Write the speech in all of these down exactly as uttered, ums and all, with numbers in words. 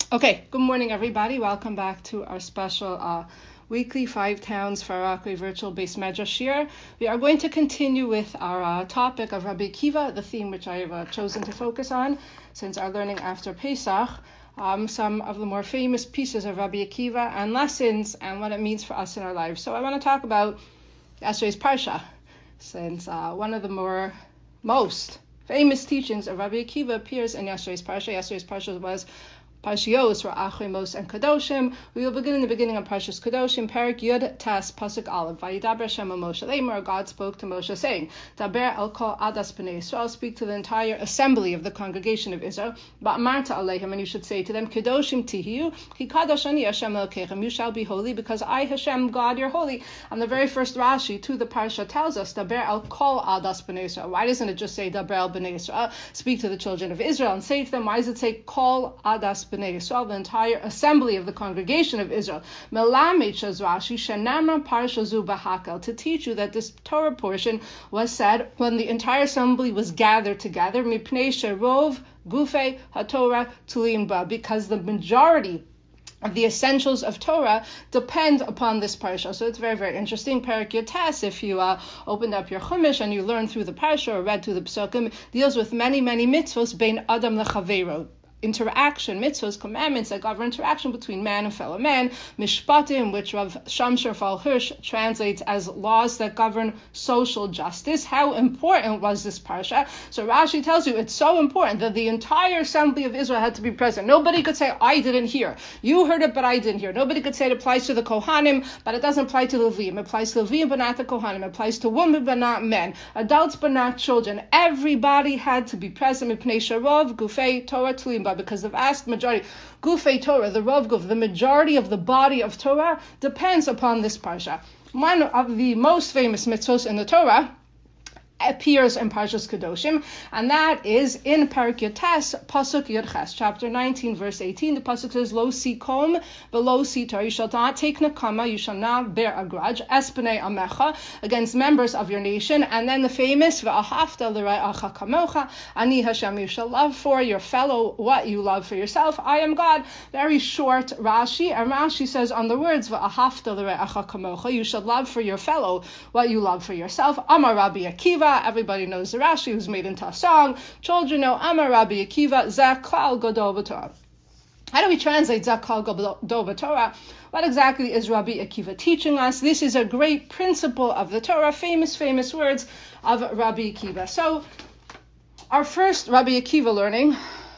Okay, good morning, everybody. Welcome back to our special uh, weekly Five Towns Farakli virtual-based Medrash Shir. We are going to continue with our uh, topic of Rabbi Akiva, the theme which I have uh, chosen to focus on since our learning after Pesach, um, some of the more famous pieces of Rabbi Akiva and lessons and what it means for us in our lives. So I want to talk about yesterday's Parsha, since uh, one of the more most famous teachings of Rabbi Akiva appears in yesterday's Parsha. Yesterday's Parsha was Parshiyos for Achrimos and Kadoshim. We will begin in the beginning of Parshas Kadoshim, Perik Yud Tes Pasuk Aleph. Vayidaber Hashem el Moshe Lemor. God spoke to Moshe, saying, Daber el kol adas b'nei Yisrael. Speak to the entire assembly of the congregation of Israel. Ba'amarta aleihim, and you should say to them, Kadoshim tihiyu, ki kadosh ani Hashem elokechem. You shall be holy, because I, Hashem, God, you're holy. And the very first Rashi to the Parsha tells us, Daber el kol adas b'nei Yisrael. Why doesn't it just say Daber el b'nei Yisrael? Speak to the children of Israel and say to them. Why does it say kol adas B'nai Yisrael, the entire assembly of the congregation of Israel? Melamed says Rashi, Shenamra Parsha Zu B'Hakel, to teach you that this Torah portion was said when the entire assembly was gathered together, Mipnei Sherov Gufei HaTorah Tulim Ba, because the majority of the essentials of Torah depend upon this parsha. So it's very, very interesting. Perik Yotes, if you uh, opened up your Chumash and you learned through the parsha or read through the Pesukim, deals with many, many mitzvos, bein Adam lechaveiro. Interaction, mitzvahs, commandments that govern interaction between man and fellow man. Mishpatim, which Rav Shamshir Fal Hirsch translates as laws that govern social justice. How important was this parsha? So Rashi tells you it's so important that the entire assembly of Israel had to be present. Nobody could say, I didn't hear. You heard it, but I didn't hear. Nobody could say it applies to the Kohanim, but it doesn't apply to the Levim. It applies to the Levim, but not the Kohanim. It applies to women, but not men. Adults, but not children. Everybody had to be present. Mipnei Sharov, Gufei, Torah, Tulim, because the vast majority, Gufei Torah, the Rav Guf, the majority of the body of Torah depends upon this parsha. One of the most famous mitzvos in the Torah appears in Parshas Kadoshim, and that is in Perik Yotes, Pasuk Yudches, chapter nineteen, verse eighteen. The Pasuk says, Lo sikom v'lo sitar, you shall not take nakama, you shall not bear a grudge, es b'nei amecha, against members of your nation. And then the famous, V'ahavta l'ra'acha kamocha, ani Hashem, you shall love for your fellow what you love for yourself. I am God. Very short Rashi, and Rashi says on the words, V'ahavta l'ra'acha kamocha, you shall love for your fellow what you love for yourself. Amar Rabbi Akiva. Everybody knows the Rashi, who's made into a song. Children know Amar Rabbi Akiva, Zeh klal gadol b'Torah. How do we translate Zeh klal gadol b'Torah? What exactly is Rabbi Akiva teaching us? This is a great principle of the Torah, famous, famous words of Rabbi Akiva. So, our first Rabbi Akiva learning,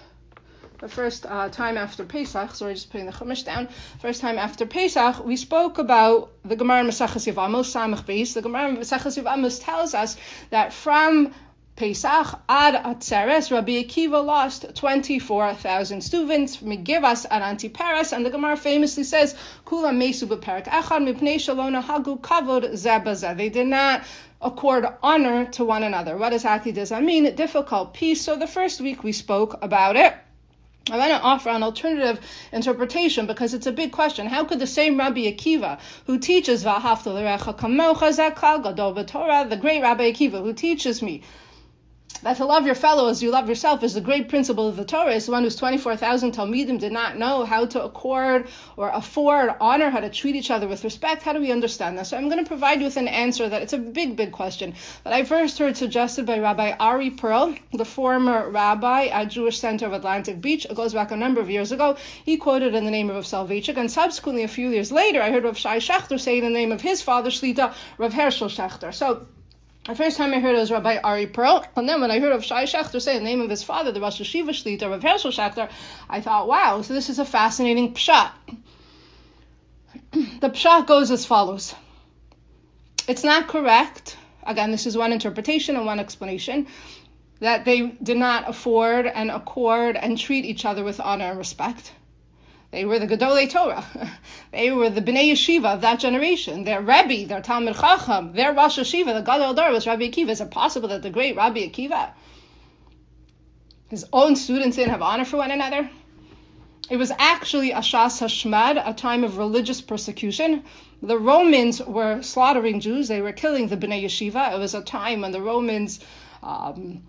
the first uh, time after Pesach, sorry, just putting the Chumash down, first time after Pesach, we spoke about the Gemara Maseches Yevamos, Samach Beis. The Gemara Maseches Yevamos tells us that from Pesach ad Atzeres, Rabbi Akiva lost twenty-four thousand students, Megivas and Antiparas, and the Gemara famously says, Kula mesu b'perek echad mipnei shalona hagu kavod zeh bazeh. They did not accord honor to one another. What exactly does that mean? Difficult piece. So the first week we spoke about it. I want to offer an alternative interpretation because it's a big question. How could the same Rabbi Akiva, who teaches V'ahavta l'recha kamocha zeh klal gadol b'Torah, the great Rabbi Akiva, who teaches me that to love your fellow as you love yourself is the great principle of the Torah, is the one whose twenty-four thousand Talmidim did not know how to accord or afford honor, how to treat each other with respect? How do we understand that? So I'm going to provide you with an answer that it's a big, big question that I first heard suggested by Rabbi Ari Pearl, the former rabbi at Jewish Center of Atlantic Beach. It goes back a number of years ago. He quoted in the name of Rav Soloveitchik, and subsequently a few years later I heard Rav Shai Shechter say in the name of his father Shlita, Rav Hershel Shechter. So the first time I heard it was Rabbi Ari Pearl, and then when I heard of Shai Shechter say the name of his father, the Rosh Hashiva Shlita, Rav Hershel Shechter, I thought, wow, so this is a fascinating pshat. The pshat goes as follows. It's not correct, again, this is one interpretation and one explanation, that they did not afford and accord and treat each other with honor and respect. They were the Gedolei Torah. They were the Bnei Yeshiva of that generation. Their Rebbe, their Talmid Chacham, their Rosh Hashiva, the Gadol Dor was Rabbi Akiva. Is it possible that the great Rabbi Akiva, his own students, didn't have honor for one another? It was actually a Shas Hashmad, a time of religious persecution. The Romans were slaughtering Jews. They were killing the Bnei Yeshiva. It was a time when the Romans um,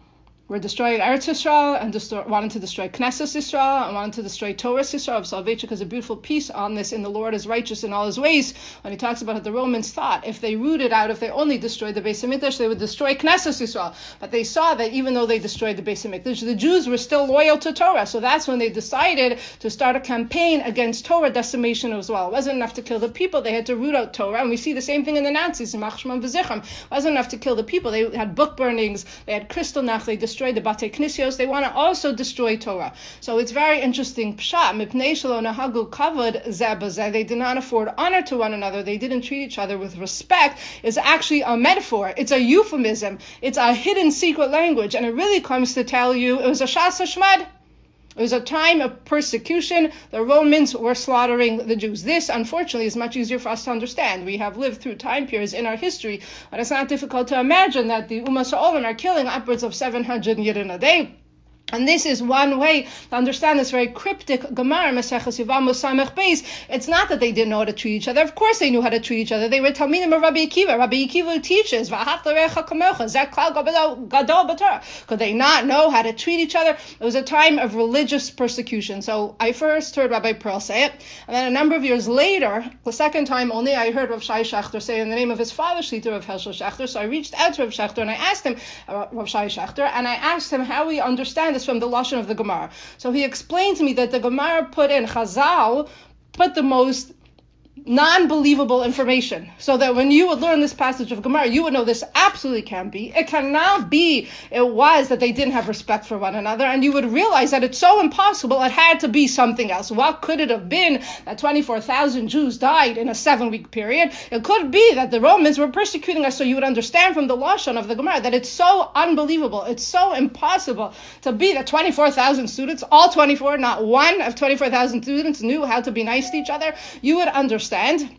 were destroying Eretz Yisrael and destroy, wanted to destroy Knesset Yisrael and wanted to destroy Torah Yisrael. Of Soloveitchik has a beautiful piece on this in The Lord is Righteous in All His Ways, when he talks about how the Romans thought if they rooted out, if they only destroyed the Beis HaMikdash, they would destroy Knesset Yisrael. But they saw that even though they destroyed the Beis HaMikdash, the Jews were still loyal to Torah. So that's when they decided to start a campaign against Torah decimation as well. It wasn't enough to kill the people, they had to root out Torah. And we see the same thing in the Nazis, in Machshman V'Zichram. It wasn't enough to kill the people. They had book burnings, they had crystal nach, they destroyed the Batei Knisios. They want to also destroy Torah. So it's very interesting. Pshat, mipnei shelo nahagu kavod zeh b'zeh. They did not afford honor to one another. They didn't treat each other with respect. Is actually a metaphor. It's a euphemism. It's a hidden secret language. And it really comes to tell you it was a shas hashmad. It was a time of persecution. The Romans were slaughtering the Jews. This, unfortunately, is much easier for us to understand. We have lived through time periods in our history, but it's not difficult to imagine that the Umas Ha'olam are killing upwards of seven hundred Yidden a day. And this is one way to understand this very cryptic Gemara, Maseches Yevamos Samech Beis. It's not that they didn't know how to treat each other. Of course they knew how to treat each other. They were Talmidim of Rabbi Akiva. Rabbi Akiva teaches, V'ahavta l'reacha kamocha, zeh klal gadol b'Torah. Could they not know how to treat each other? It was a time of religious persecution. So I first heard Rabbi Pearl say it, and then a number of years later, the second time only, I heard Rav Shai Shachter say in the name of his father, Shlita Rav Hershel Shachter. So I reached out to Rav Shachter and I asked him, Rav Shai Shachter, and I asked him how we understand this from the Lashon of the Gemara. So he explained to me that the Gemara put in Chazal, put the most non-believable information, so that when you would learn this passage of Gemara, you would know this absolutely can't be. It cannot be. It was that they didn't have respect for one another, and you would realize that it's so impossible. It had to be something else. What could it have been that twenty-four thousand Jews died in a seven-week period? It could be that the Romans were persecuting us. So you would understand from the Lashon of the Gemara that it's so unbelievable, it's so impossible to be that twenty-four thousand students, all twenty-four, not one of twenty-four thousand students knew how to be nice to each other. You would understand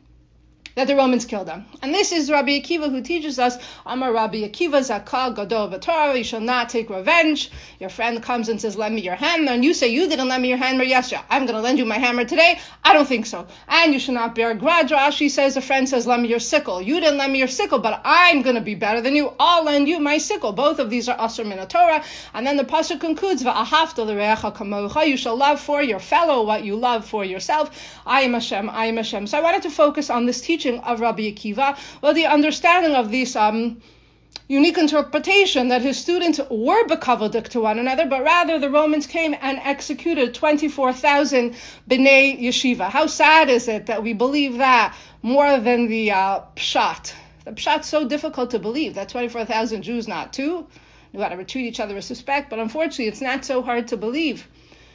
that the Romans killed them. And this is Rabbi Akiva who teaches us, Amar Rabbi Akiva Zakal Gadol B'Torah, you shall not take revenge. Your friend comes and says, lend me your hammer, and you say, you didn't lend me your hammer yesterday. I'm going to lend you my hammer today. I don't think so. And you should not bear a grudge. Rashi says, a friend says, lend me your sickle. You didn't lend me your sickle, but I'm going to be better than you. I'll lend you my sickle. Both of these are Asur Min Torah. And then the pasuk concludes, V'ahavta l'reacha kamocha, you shall love for your fellow what you love for yourself. I am Hashem, I am Hashem. So I wanted to focus on this teaching of Rabbi Akiva, well, the understanding of this um, unique interpretation that his students were bekavadik to one another, but rather the Romans came and executed twenty-four thousand b'nei yeshiva. How sad is it that we believe that more than the uh, pshat? The pshat's so difficult to believe, that twenty-four thousand Jews, not two, knew how to treat each other with respect, but unfortunately it's not so hard to believe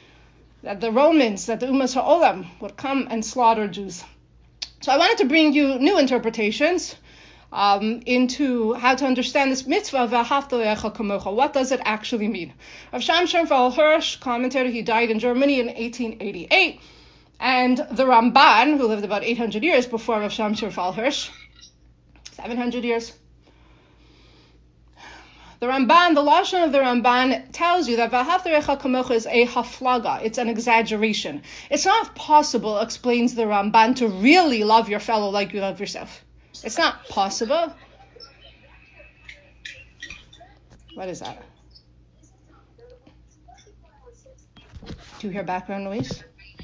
that the Romans, that the Umas Ha'olam would come and slaughter Jews. So I wanted to bring you new interpretations um, into how to understand this mitzvah of V'ahavta l'reacha kamocha. What does it actually mean? Rav Shamshon Raphael Hirsch, commentator, he died in Germany in eighteen eighty-eight. And the Ramban, who lived about eight hundred years before Rav Shamshon Raphael Hirsch, seven hundred years. The Ramban, the Lashon of the Ramban tells you that V'ahavta l'reacha kamocha is a haflaga. It's an exaggeration. It's not possible, explains the Ramban, to really love your fellow like you love yourself. It's not possible. What is that? Do you hear background noise?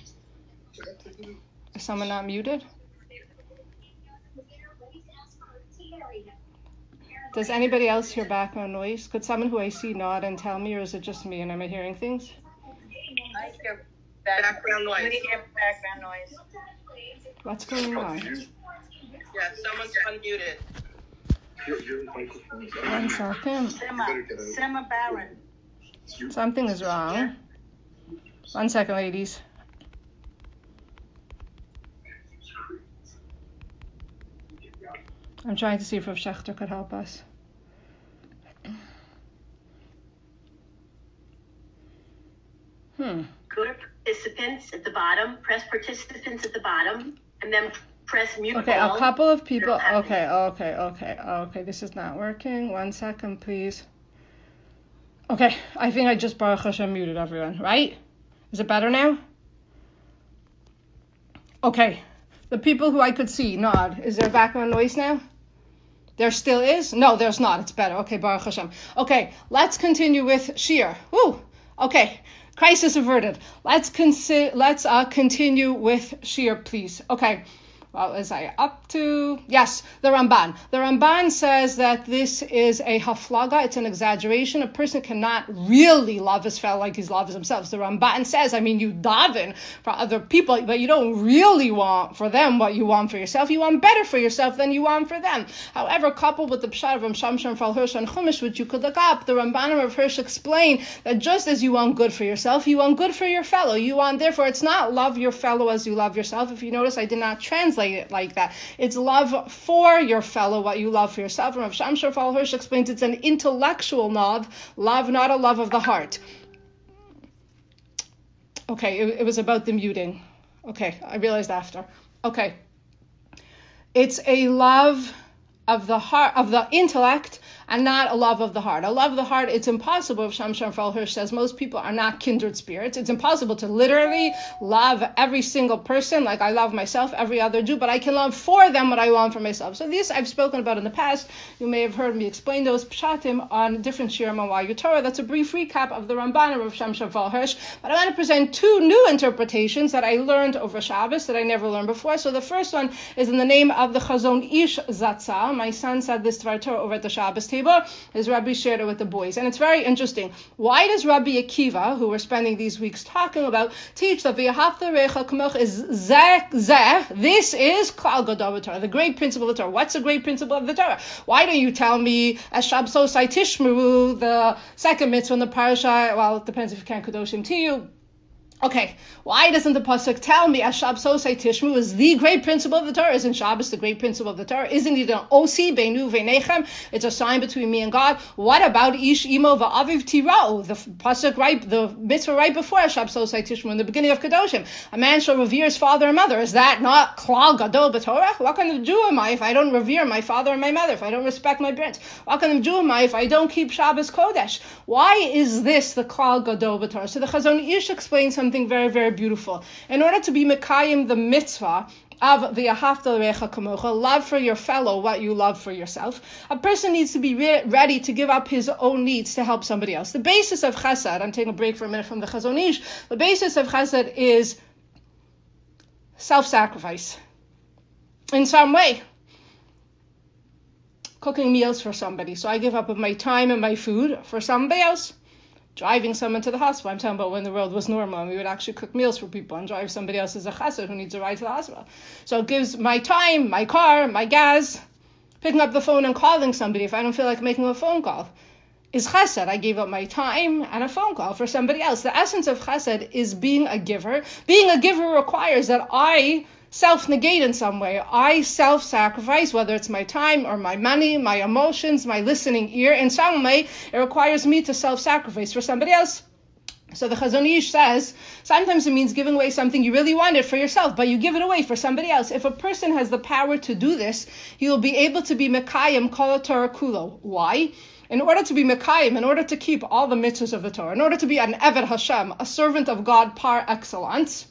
Is someone not muted? Does anybody else hear background noise? Could someone who I see nod and tell me, or is it just me and am I hearing things? I hear background noise. We hear background noise. What's going on? Yeah, someone's unmuted. One second. Sima, Sima Baron. Something is wrong. One second, ladies. I'm trying to see if Rav Shachter could help us. Hmm. Go to participants at the bottom, press participants at the bottom, and then press mute. Okay, all. a couple of people. Okay, okay, okay, okay. This is not working. One second, please. Okay, I think I just Baruch Hashem muted everyone, right? Is it better now? Okay, the people who I could see nod. Is there background noise now? There still is? No, there's not. It's better. Okay, Baruch Hashem. Okay, let's continue with Shir. Woo! Okay, crisis averted. Let's consi- Let's uh, continue with Shir, please. Okay. What was I up to? Yes, the Ramban. The Ramban says that this is a haflaga. It's an exaggeration. A person cannot really love his fellow like he loves himself. The Ramban says, I mean, you daven for other people, but you don't really want for them what you want for yourself. You want better for yourself than you want for them. However, coupled with the Pshat of Ram Shamshon Fal Hirsch and Chumash, which you could look up, the Ramban and Rav Hirsch explain that just as you want good for yourself, you want good for your fellow. You want, therefore, it's not love your fellow as you love yourself. If you notice, I did not translate it like that. It's love for your fellow, what you love for yourself. And Rav Shamshon Fal Hirsch explains it's an intellectual love, love, not a love of the heart. Okay, it, it was about the muting. Okay, I realized after. Okay. It's a love of the heart, of the intellect, and not a love of the heart. A love of the heart, it's impossible. Shamshon Fal Hirsch says most people are not kindred spirits. It's impossible to literally love every single person like I love myself, every other Jew, but I can love for them what I want for myself. So this I've spoken about in the past. You may have heard me explain those pshatim on different shirim on Why Torah. That's a brief recap of the Ramban of Shamshon Fal Hirsch. But I want to present two new interpretations that I learned over Shabbos that I never learned before. So the first one is in the name of the Chazon Ish Zatzal. My son said this Dvar Torah over at the Shabbos table. His Rabbi shared it with the boys. And it's very interesting. Why does Rabbi Akiva, who we're spending these weeks talking about, teach that V'ahavta Recha Kamocha is zeh, zeh, this is Klal Gadol Torah, the great principle of the Torah. What's the great principle of the Torah? Why don't you tell me, as Shabsosai Tishmeru, the second mitzvah in the parasha, well, it depends if you can't Kedoshim to you. Okay, why doesn't the pasuk tell me as Shabsosai Tishmu is the great principle of the Torah? Isn't Shabbos the great principle of the Torah? Isn't it an osi beinu veinechem? It's a sign between me and God. What about ish imo va'aviv tirao? The pasuk right, the mitzvah right before Shabsosai Tishmu in the beginning of Kedoshim. A man shall revere his father and mother. Is that not klal gadol b'Torah? What kind of Jew am I if I don't revere my father and my mother? If I don't respect my parents? What kind of Jew am I if I don't keep Shabbos Kodesh? Why is this the klal gadol b'Torah? So the Chazon Ish explains something very, very beautiful. In order to be Mekayim the mitzvah of the Ahavta L'Recha Kamocha, love for your fellow what you love for yourself, a person needs to be re- ready to give up his own needs to help somebody else. The basis of Chesed, I'm taking a break for a minute from the Chazon Ish, the basis of Chesed is self-sacrifice. In some way, cooking meals for somebody. So I give up my time and my food for somebody else. Driving someone to the hospital. I'm talking about when the world was normal and we would actually cook meals for people and drive somebody else as a chesed who needs a ride to the hospital. So it gives my time, my car, my gas, picking up the phone and calling somebody if I don't feel like making a phone call. Is chesed. I gave up my time and a phone call for somebody else. The essence of chesed is being a giver. Being a giver requires that I self-negate in some way. I self-sacrifice, whether it's my time or my money, my emotions, my listening ear. In some way, it requires me to self-sacrifice for somebody else. So the Chazon Ish says, sometimes it means giving away something you really wanted for yourself, but you give it away for somebody else. If a person has the power to do this, he will be able to be Mekayim Kol Torah Kulo. Why? In order to be Mekayim, in order to keep all the mitzvahs of the Torah, in order to be an Eved Hashem, a servant of God par excellence,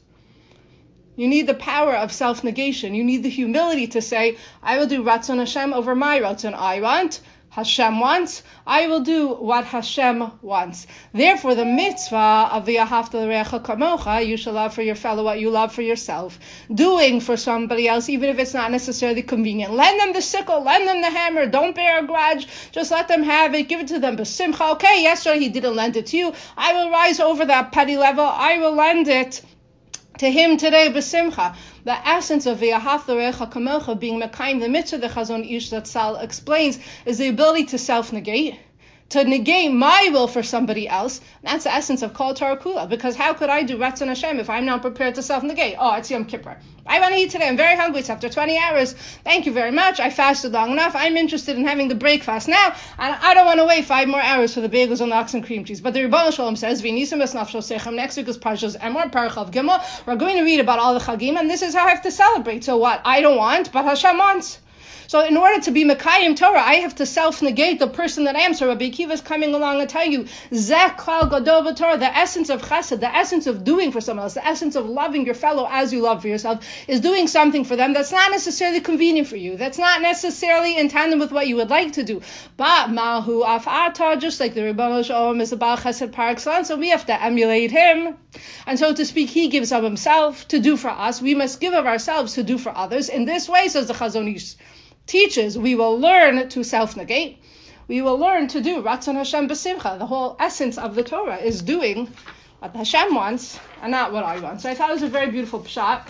you need the power of self-negation. You need the humility to say, I will do Ratzon Hashem over my Ratzon. I want, Hashem wants, I will do what Hashem wants. Therefore, the mitzvah of the Ahavta L'Recha Kamocha, you shall love for your fellow what you love for yourself. Doing for somebody else, even if it's not necessarily convenient. Lend them the sickle, lend them the hammer, don't bear a grudge, just let them have it, give it to them. B'simcha, okay, yesterday he didn't lend it to you. I will rise over that petty level, I will lend it to him today, b'simcha. The essence of V'ahavta L'Recha Kamocha, being Mekayim the mitzvah, the Chazon Ish Zatzal explains, is the ability to self-negate, to negate my will for somebody else. That's the essence of Kol Torah Kula. Because how could I do Ratzon Hashem if I'm not prepared to self-negate? Oh, it's Yom Kippur. I want to eat today. I'm very hungry. It's after twenty hours. Thank you very much. I fasted long enough. I'm interested in having the breakfast now, and I don't want to wait five more hours for the bagels and lox and cream cheese. But the Rebbeinu Shalom says, V'nisim es nafsho sechem. Next week is Parshas Emor, Parachav Gimel. We're going to read about all the Chagim, and this is how I have to celebrate. So what? I don't want, but Hashem wants. So in order to be Mekayim Torah, I have to self-negate the person that I am. So Rabbi Akiva is coming along and telling you, Zeh Klal Gadol b'Torah, the essence of chesed, the essence of doing for someone else, the essence of loving your fellow as you love for yourself, is doing something for them that's not necessarily convenient for you, that's not necessarily in tandem with what you would like to do. But Mahu Afata, just like the Rebbeinu Shalom is a Baal Chesed par excellence, so we have to emulate him. And so to speak, he gives of himself to do for us. We must give of ourselves to do for others. In this way, says the Chazon Ish, teaches, we will learn to self-negate. We will learn to do Ratzon Hashem B'Simcha. The whole essence of the Torah is doing what Hashem wants and not what I want. So I thought it was a very beautiful pshat.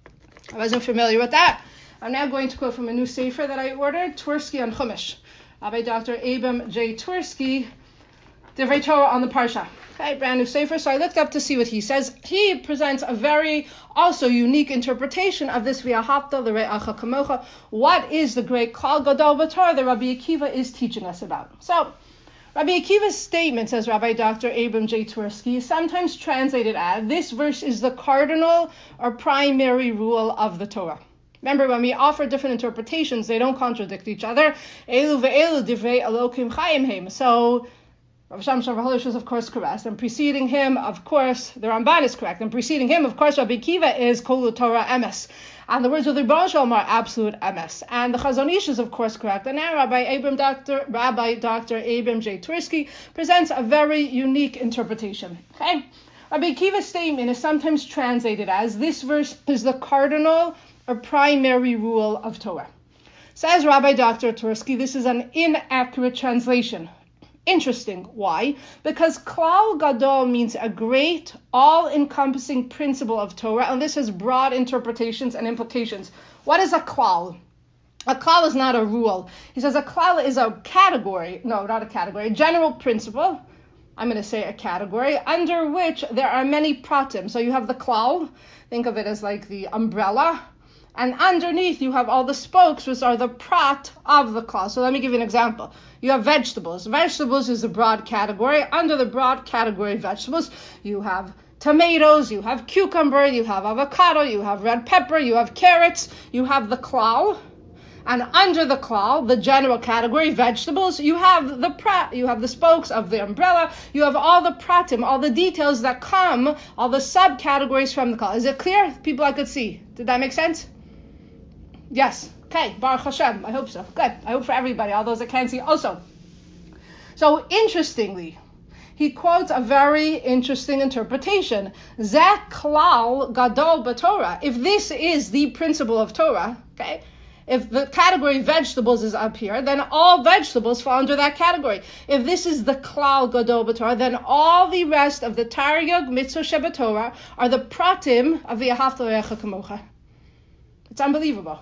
I wasn't familiar with that. I'm now going to quote from a new sefer that I ordered, Twersky on Chumash, by Doctor Abram J. Twersky, Divrei Torah on the Parsha. Okay, brand new sefer. So I looked up to see what he says. He presents a very also unique interpretation of this V'ahavta l're'acha kamocha. What is the great Klal Gadol b'Torah that Rabbi Akiva is teaching us about? So Rabbi Akiva's statement, says Rabbi Doctor Abram J. Twersky, is sometimes translated as, this verse is the cardinal or primary rule of the Torah. Remember, when we offer different interpretations, they don't contradict each other. Elu ve'elu divrei Elokim chayim heim. So Rav Sham Shavuot is, of course, correct. And preceding him, of course, the Ramban is correct. And preceding him, of course, Rabbi Akiva is Kol Torah Emes. And the words of the Rebbeinu Shalom are absolute Emes. And the Chazon Ish is, of course, correct. And now Rabbi Abram Doctor Rabbi Doctor Abram J. Twersky presents a very unique interpretation. Okay? Rabbi Akiva's statement is sometimes translated as, this verse is the cardinal or primary rule of Torah. Says Rabbi Doctor Twersky, this is an inaccurate translation. Interesting. Why? Because Klal Gadol means a great, all-encompassing principle of Torah, and this has broad interpretations and implications. What is a klal? A klal is not a rule. He says a klal is a category, no, not a category, a general principle, I'm going to say a category, under which there are many pratim. So you have the klal, think of it as like the umbrella, and underneath you have all the spokes, which are the prat of the klal. So let me give you an example. You have vegetables. Vegetables is a broad category. Under the broad category of vegetables, you have tomatoes, you have cucumber, you have avocado, you have red pepper, you have carrots, you have the klal. And under the klal, the general category, vegetables, you have the prat, you have the spokes of the umbrella, you have all the pratim, all the details that come, all the subcategories from the klal. Is it clear? People I could see. Did that make sense? Yes. Okay. Baruch Hashem. I hope so. Good. I hope for everybody, all those that can't see also. So interestingly, he quotes a very interesting interpretation. Zeh klal gadol b'Torah. If this is the principle of Torah, okay, if the category vegetables is up here, then all vegetables fall under that category. If this is the klal gadol b'Torah, then all the rest of the Taryag mitzvah shebetorah are the pratim of the V'ahavta l're'acha kamocha. It's unbelievable.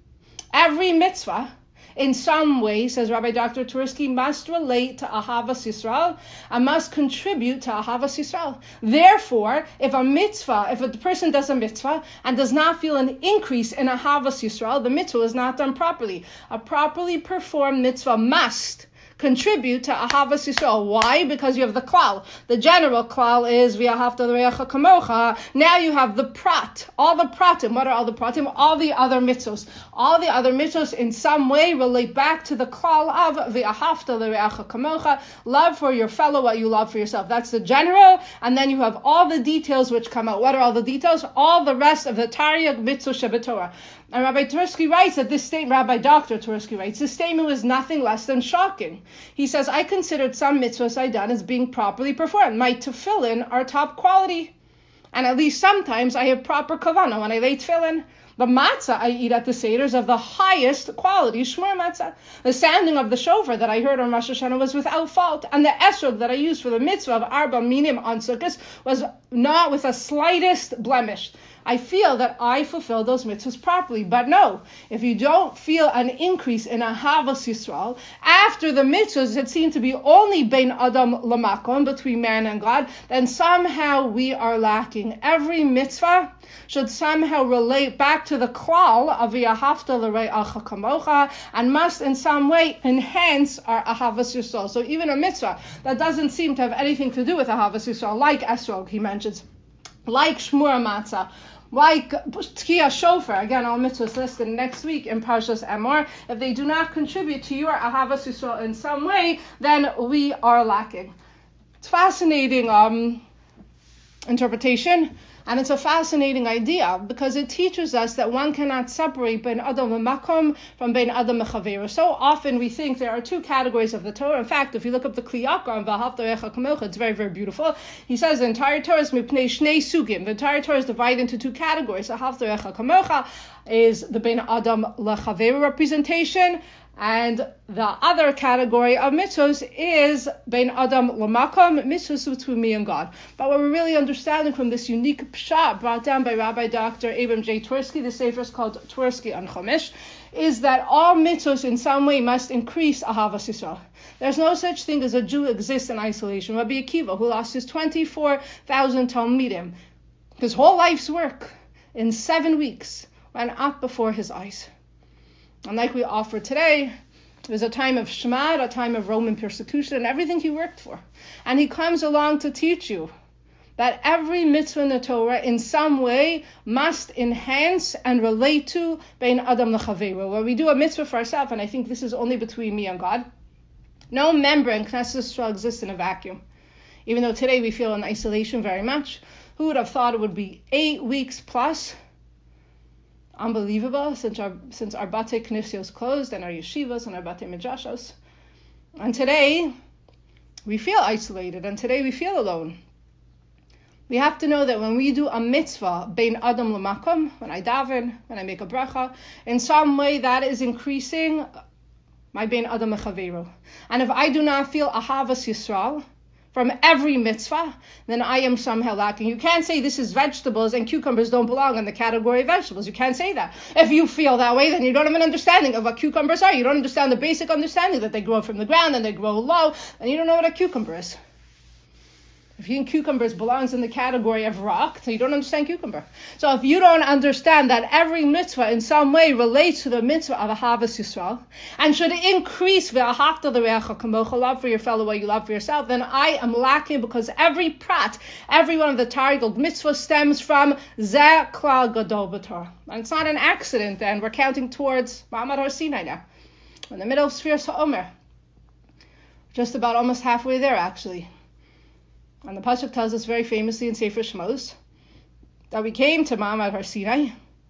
Every mitzvah, in some way, says Rabbi Doctor Twersky, must relate to Ahavas Yisrael and must contribute to Ahavas Yisrael. Therefore, if a mitzvah, if a person does a mitzvah and does not feel an increase in Ahavas Yisrael, the mitzvah is not done properly. A properly performed mitzvah must contribute to Ahavas Yisrael. Why? Because you have the klal. The general klal is V'ahavta l're'acha kamocha. Now you have the prat. All the pratim. What are all the pratim? All the other mitzvos. All the other mitzvos in some way relate back to the klal of V'ahavta l're'acha kamocha. Love for your fellow what you love for yourself. That's the general. And then you have all the details which come out. What are all the details? All the rest of the Taryag mitzvah shebetorah. And Rabbi Twersky writes that this statement, Rabbi Doctor Twersky writes, this statement was nothing less than shocking. He says, I considered some mitzvahs I done as being properly performed. My tefillin are top quality. And at least sometimes I have proper kavanah when I lay tefillin. The matzah I eat at the Seder is of the highest quality, shmur matzah. The sounding of the shofar that I heard on Rosh Hashanah was without fault. And the esrog that I used for the mitzvah of Arba Minim on Sukkot was not with the slightest blemish. I feel that I fulfill those mitzvahs properly. But no, if you don't feel an increase in Ahavas Yisrael, after the mitzvahs that seem to be only bein Adam lamakom, between man and God, then somehow we are lacking. Every mitzvah should somehow relate back to the klal of V'ahavta l're'acha kamocha and must in some way enhance our Ahavas Yisrael. So even a mitzvah that doesn't seem to have anything to do with Ahavas Yisrael, like esrog, he mentions, like shmur matzah, like Tkiya Shofar, again, all mitzvahs listed next week in Parshas Emor, if they do not contribute to your Ahavas Yisrael in some way, then we are lacking. It's fascinating um, interpretation, and it's a fascinating idea because it teaches us that one cannot separate Ben Adam Makom from Ben Adam Mechaveru. So often we think there are two categories of the Torah. In fact, if you look up the Kli Yakar and V'ahavta Recha Kamocha, it's very, very beautiful. He says the entire Torah is Mipnei Shnei Sugim. The entire Torah is divided into two categories. V'ahavta Recha Kamocha is the Ben Adam Lechaveru representation, and the other category of mitzvahs is Bein Adam Lamakom, mitzvahs between me and God. But what we're really understanding from this unique pshat brought down by Rabbi Doctor Abram J. Twersky, the sefer is called Twersky on Chumash, is that all mitzvahs in some way must increase Ahavas Yisrael. There's no such thing as a Jew exists in isolation. Rabbi Akiva, who lost his twenty-four thousand Talmidim, his whole life's work, in seven weeks, went up before his eyes. And like we offer today, it was a time of Shemad, a time of Roman persecution, and everything he worked for. And he comes along to teach you that every mitzvah in the Torah in some way must enhance and relate to Bein Adam L'Chaveru. When we do a mitzvah for ourselves, and I think this is only between me and God, no member in Knesset Yisrael exists in a vacuum. Even though today we feel in isolation very much, who would have thought it would be eight weeks plus? Unbelievable, since our since our Batei Knisios closed and our yeshivas and our Batei Midrashos. And today, we feel isolated, and today we feel alone. We have to know that when we do a mitzvah, Bein Adam L'Makom, when I daven, when I make a bracha, in some way that is increasing my Bein Adam L'Chaveru. And if I do not feel Ahavas Yisrael from every mitzvah, then I am somehow lacking. You can't say this is vegetables and cucumbers don't belong in the category of vegetables. You can't say that. If you feel that way, then you don't have an understanding of what cucumbers are. You don't understand the basic understanding that they grow from the ground and they grow low, and you don't know what a cucumber is. If eating cucumbers belongs in the category of rock, then you don't understand cucumber. So if you don't understand that every mitzvah in some way relates to the mitzvah of Ahavas Yisrael and should increase v'ahavta l'reacha kamocha, love for your fellow what you love for yourself, then I am lacking, because every prat, every one of the Targul mitzvah stems from Zeh Klal Gadol B'Torah. And it's not an accident, and we're counting towards Ma'amad Har Sinai now. In the middle of Sfiras HaOmer. Just about almost halfway there, actually. And the Pasuk tells us very famously in Sefer Shmos that we came to Ma'amad Har Sinai.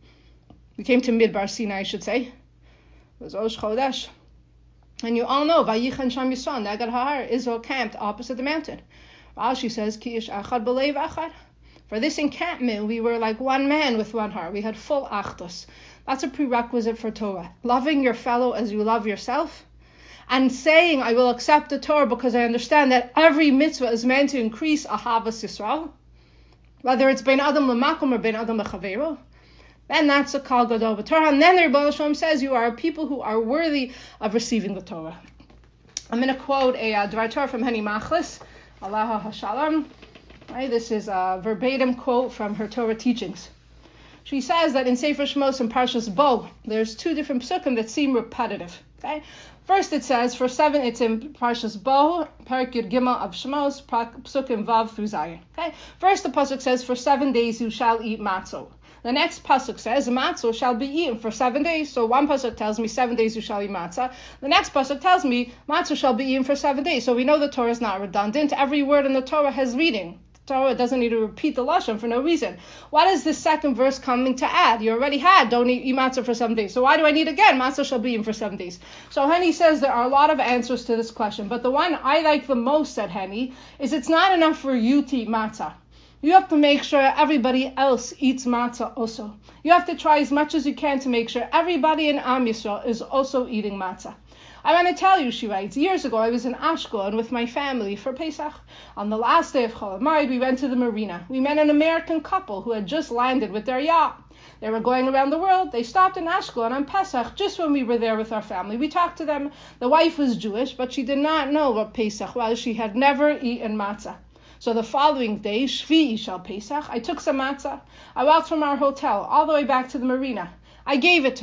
We came to Midbar Sinai, I should say. It was Rosh Chodesh. And you all know, Vayichan Sham Yisrael, Negad Har, Israel camped opposite the mountain. Rashi says, Ki ish achad b'leiv achad. For this encampment, we were like one man with one heart. We had full achdus. That's a prerequisite for Torah. Loving your fellow as you love yourself. And saying, I will accept the Torah because I understand that every mitzvah is meant to increase Ahavas Yisrael, whether it's Bein Adam L'Makom or Bein Adam L'Chaveru, then that's a Kal Gadol B'Torah. And then the Rebbe Shalom says you are a people who are worthy of receiving the Torah. I'm going to quote a uh, Dvar Torah from Henny Machlis, Allah HaShalom. Right, this is a verbatim quote from her Torah teachings. She says that in Sefer Shmos and Parshas Bo, there's two different psukim that seem repetitive. Okay. First it says, for seven, it's in Parshas Bo, Perek Yud Gimel of Shmos, Psukim Vav through Zayin. Okay. First the pasuk says, for seven days you shall eat matzah. The next pasuk says, matzah shall be eaten for seven days. So one pasuk tells me seven days you shall eat matzah. The next pasuk tells me matzah shall be eaten for seven days. So we know the Torah is not redundant. Every word in the Torah has meaning. Torah doesn't need to repeat the lashon for no reason. What is this second verse coming to add? You already had, don't eat, eat matzah for seven days. So why do I need again? Matzah shall be eaten for seven days. So Henny says there are a lot of answers to this question, but the one I like the most, said Henny, is it's not enough for you to eat matzah. You have to make sure everybody else eats matzah also. You have to try as much as you can to make sure everybody in Am Yisrael is also eating matzah. I want to tell you, she writes, years ago I was in Ashkelon with my family for Pesach. On the last day of Chol Hamoed, we went to the marina. We met an American couple who had just landed with their yacht. They were going around the world. They stopped in Ashkelon on Pesach just when we were there with our family. We talked to them. The wife was Jewish, but she did not know what Pesach was. She had never eaten matzah. So the following day, Shvi'i Shal Pesach, I took some matzah. I walked from our hotel all the way back to the marina. I gave it to her.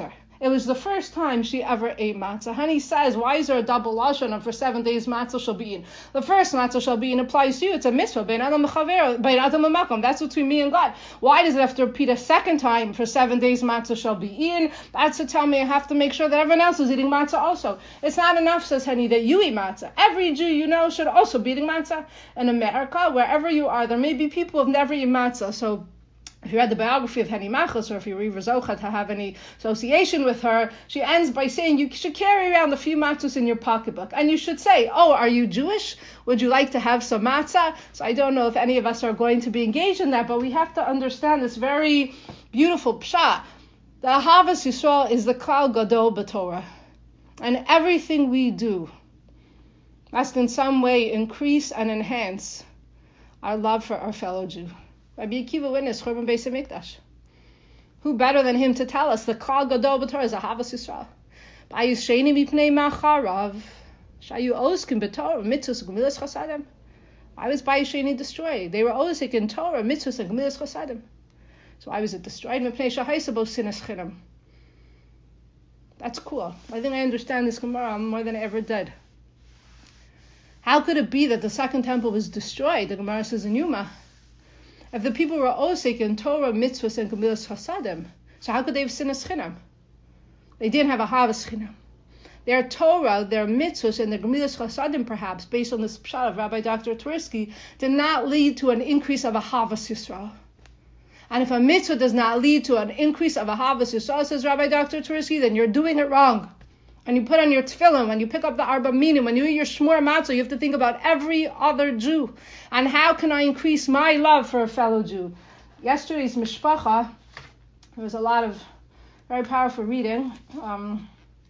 It was the first time she ever ate matzah. And he says, why is there a double lashon of for seven days matzah shall be eaten? The first matzah shall be eaten applies to you. It's a mitzvah. Bein adam mechaver, bein adam u'makom. That's between me and God. Why does it have to repeat a second time for seven days matzah shall be eaten? That's to tell me I have to make sure that everyone else is eating matzah also. It's not enough, says Henny, that you eat matzah. Every Jew you know should also be eating matzah. In America, wherever you are, there may be people who have never eaten matzah. So if you read the biography of Henny Machos, or if you read Zocha to have any association with her, she ends by saying you should carry around a few matzahs in your pocketbook. And you should say, oh, are you Jewish? Would you like to have some matzah? So I don't know if any of us are going to be engaged in that, but we have to understand this very beautiful pshat. The Ahavas Yisrael is the Klal Gadol b'Torah. And everything we do must in some way increase and enhance our love for our fellow Jew. Rabbi Akiva witnessed Churban Beis Hamikdash. Who better than him to tell us the Klal Gadol b'Torah is Ahavas Yisrael? B'ayis sheini mipnei macharav shayu oskim b'Torah mitzvos gemilas chasadim. Why was Bais Sheni destroyed? They were osik in Torah mitzvos and gemilas chasadim. So why was it destroyed? Mipnei shahaisa bo sinas chinam. That's cool. I think I understand this Gemara more than I ever did. How could it be that the second temple was destroyed? The Gemara says in Yuma. If the people were osik in Torah, mitzvahs, and gemilas chasadim, so how could they have sinas chinam? They didn't have a havas chinam. Their Torah, their mitzvahs, and their gemilas chasadim, perhaps, based on this pshat of Rabbi Doctor Twersky, did not lead to an increase of a havas Yisrael. And if a mitzvah does not lead to an increase of a havas Yisrael, says Rabbi Doctor Twersky, then you're doing it wrong. And you put on your tefillin, when you pick up the arba minim, when you eat your shmur matzah, you have to think about every other Jew. And how can I increase my love for a fellow Jew? Yesterday's mishpacha, there was a lot of very powerful reading. Um,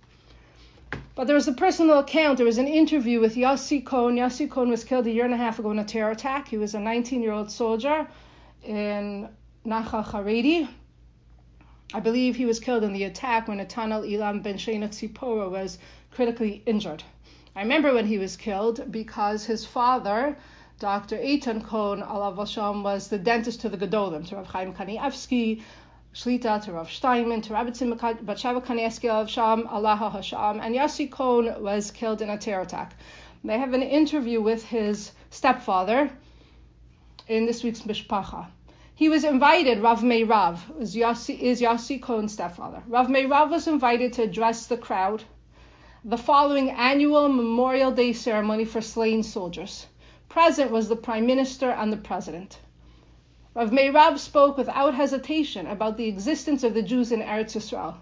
but there was a personal account. There was an interview with Yossi Cohen. Yossi Cohen was killed a year and a half ago in a terror attack. He was a nineteen-year-old soldier in Nachal Haredi. I believe he was killed in the attack when Netanel Ilam ben Sheina Tzipora was critically injured. I remember when he was killed because his father, Doctor Eitan Cohen, Alav Hashem, was the dentist to the Gedolim, to Rav Chaim Kanievsky, Shlita, to Rav Steinman, to Rabbi Tzimah Batsheva Kanievsky, Alav Hashem, Allah Hashem, and Yossi Cohen was killed in a terror attack. They have an interview with his stepfather in this week's Mishpacha. He was invited, Rav Meirav, is Yossi, is Yossi Cohen's stepfather. Rav Meirav was invited to address the crowd the following annual Memorial Day ceremony for slain soldiers. Present was the Prime Minister and the President. Rav Meirav spoke without hesitation about the existence of the Jews in Eretz Yisrael.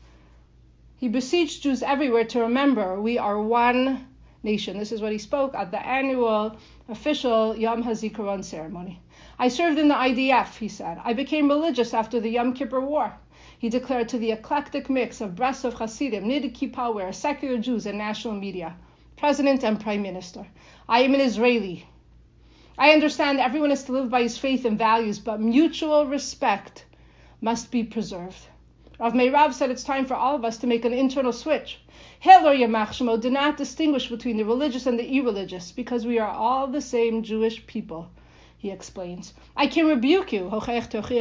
He beseeched Jews everywhere to remember we are one nation. This is what he spoke at the annual official Yom HaZikaron ceremony. I served in the I D F, he said. I became religious after the Yom Kippur War. He declared to the eclectic mix of Breslov Hasidim, Nidde Kippah wearers, secular Jews, and national media, President and Prime Minister. I am an Israeli. I understand everyone is to live by his faith and values, but mutual respect must be preserved. Rav Meirav said it's time for all of us to make an internal switch. Hitler Yamach Shemo did not distinguish between the religious and the irreligious because we are all the same Jewish people. He explains, I can rebuke you, as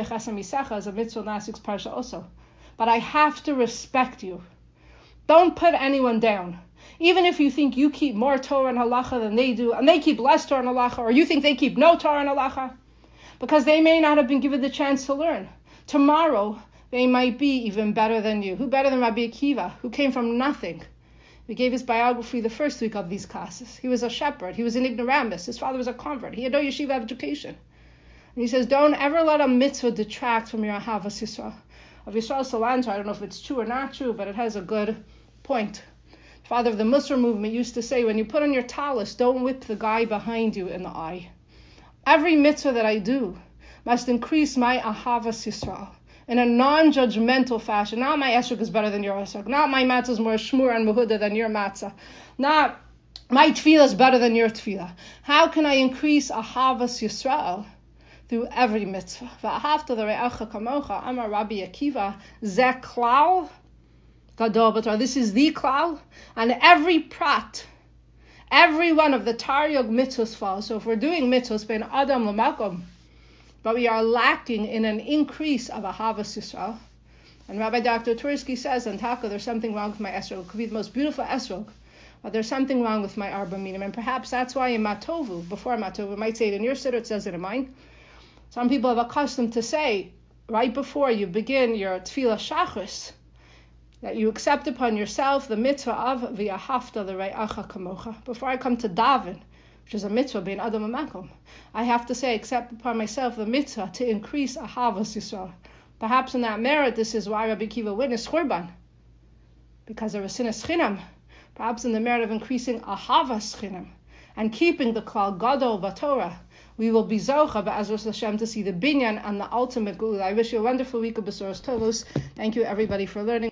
a mitzvah last week's parsha also, but I have to respect you. Don't put anyone down. Even if you think you keep more Torah and halacha than they do, and they keep less Torah and halacha, or you think they keep no Torah and halacha, because they may not have been given the chance to learn. Tomorrow, they might be even better than you. Who better than Rabbi Akiva, who came from nothing? We gave his biography the first week of these classes. He was a shepherd. He was an ignoramus. His father was a convert. He had no yeshiva education. And he says, don't ever let a mitzvah detract from your Ahavas Yisrael. Of Yisrael Salanter, I don't know if it's true or not true, but it has a good point. The father of the Musar movement used to say, when you put on your talis, don't whip the guy behind you in the eye. Every mitzvah that I do must increase my Ahavas Yisrael in a non-judgmental fashion. Not my esrog is better than your esrog. Not my matzah is more shmur and mehuda than your matzah. Not my tefillah is better than your tefillah. How can I increase Ahavas Yisrael through every mitzvah? V'ahavta l're'echa kamocha, Amar Rabbi Akiva, ze klal gadol b'Torah. This is the klal, and every prat, every one of the taryog mitzvahs falls. So if we're doing mitzvahs ben adam l'makom, but we are lacking in an increase of Ahavas Yisrael, And Rabbi Doctor Tursky says, and Taka, there's something wrong with my esrog. It could be the most beautiful esrog, but there's something wrong with my arba minim. And perhaps that's why in Matovu, before Matovu, might say it in your siddur, it says it in mine. Some people have accustomed to say, right before you begin your tefillah shachris, that you accept upon yourself the mitzvah of v'ahavta l're'acha kamocha. Before I come to daven, which is a mitzvah bein adam u'makom, I have to say, accept upon myself the mitzvah to increase ahavas Yisrael. Perhaps in that merit, this is why Rabbi Akiva witnessed churban, because there was sinas chinam. Perhaps in the merit of increasing ahavas chinam and keeping the klal gadol b'Torah, we will be zocha b'Ezras Hashem to see the binyan and the ultimate gula. I wish you a wonderful week of Besoros Tovos. Thank you everybody for learning.